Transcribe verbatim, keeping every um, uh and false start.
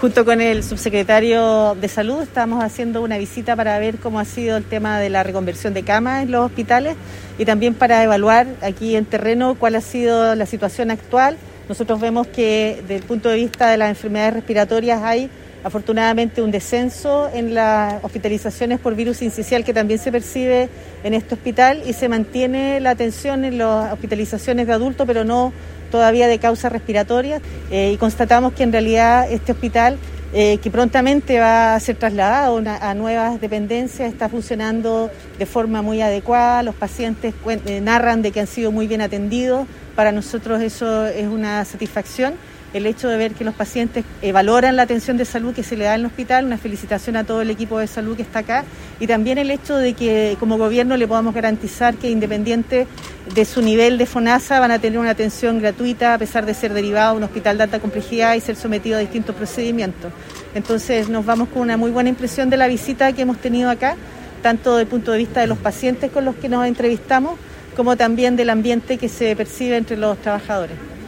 Junto con el subsecretario de Salud estamos haciendo una visita para ver cómo ha sido el tema de la reconversión de camas en los hospitales y también para evaluar aquí en terreno cuál ha sido la situación actual. Nosotros vemos que desde el punto de vista de las enfermedades respiratorias hay afortunadamente un descenso en las hospitalizaciones por virus sincicial que también se percibe en este hospital y se mantiene la atención en las hospitalizaciones de adultos, pero no todavía de causas respiratorias, eh, y constatamos que en realidad este hospital, eh, que prontamente va a ser trasladado una, a nuevas dependencias, está funcionando de forma muy adecuada, los pacientes eh, narran de que han sido muy bien atendidos, para nosotros eso es una satisfacción. El hecho de ver que los pacientes eh, valoran la atención de salud que se le da en el hospital, una felicitación a todo el equipo de salud que está acá, y también el hecho de que como gobierno le podamos garantizar que independiente de su nivel de FONASA van a tener una atención gratuita a pesar de ser derivado a un hospital de alta complejidad y ser sometido a distintos procedimientos. Entonces nos vamos con una muy buena impresión de la visita que hemos tenido acá, tanto desde el punto de vista de los pacientes con los que nos entrevistamos, como también del ambiente que se percibe entre los trabajadores.